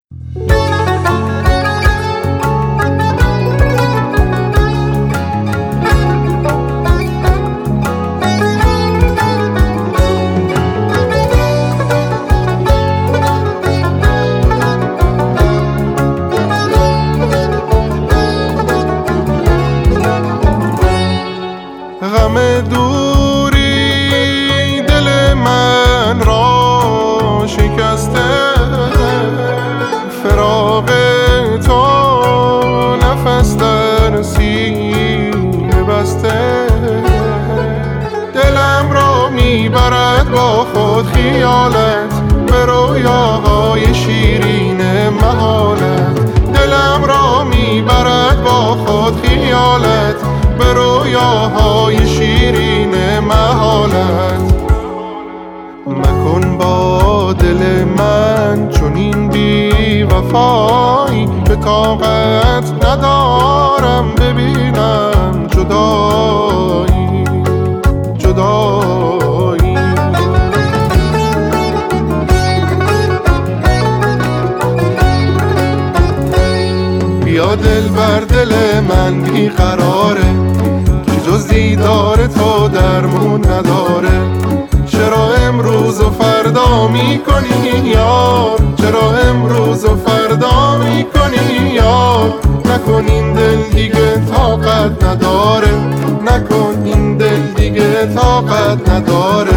غم دوری دل من را شکسته، فراق تو نفس در سینه بسته. دلم را میبرد با خود خیالت به رویاهای شیرین محالت. دلم را میبرد با خود خیالت به رویاهای شیرین محالت. مکن با دل من چنین بی وفایی که طاقت ندارم ببینم جدایی جدایی. بیا دل بر دل من بیقراره که جز دیدار تو درمون نداره. چرا امروز و فردا میکنی یار، چرا امروز و فردا میکنی یار. نکن این دل دیگه طاقت نداره، نکن این دل دیگه طاقت نداره.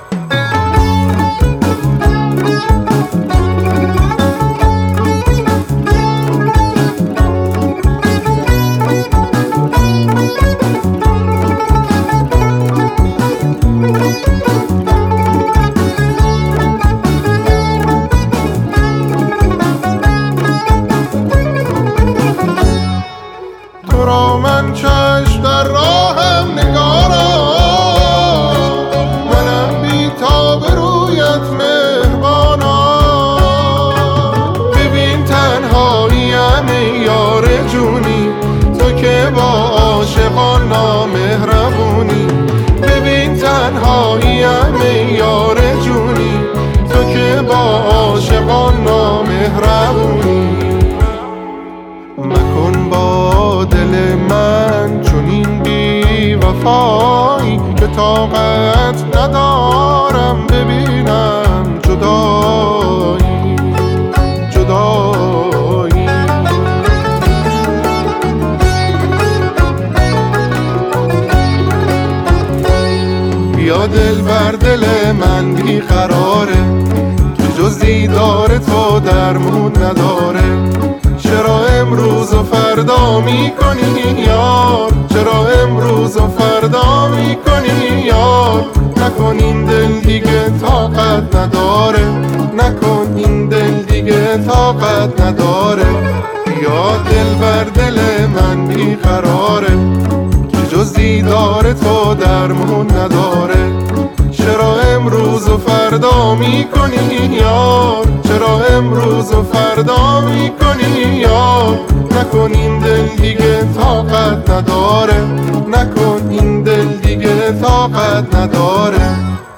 تو را من چشم در راهم نگارم، منم بی تاب رویت مهربانم. ببین تنهاییم ای یار جونی، تو که با عاشقان نامهربونی. ببین تنهاییم ای یار جونی، تو که با عاشقان نامهربونی. مکن با دل من چنین بی وفایی که طاقت ندارم ببینم جدایی جدایی. بیا دل بر دل من بیقراره که جز دیدار تو درمون نداره. چرا امروز و فردا میکنی یار، چرا امروز و فردا میکنی یار. نکن این دل دیگه طاقت نداره، نکن این دل دیگه طاقت نداره. بیا دل بر دل من بیقراره که جز دیدار تو درمون نداره. چرا امروز و فردا میکنی یار، چرا امروز و فردا میکنی یار. نکن این دل دیگه طاقت نداره، نکن این دل دیگه طاقت نداره.